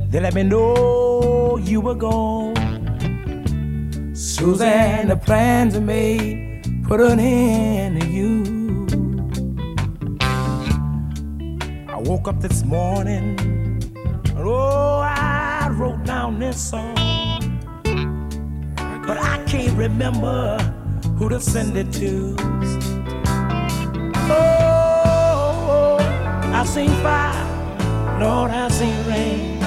They let me know you were gone. Suzanne, the plans I made put an end to you. I woke up this morning, and oh, I wrote down this song, but I can't remember who to send it to. Oh, I seen fire, Lord, I seen rain.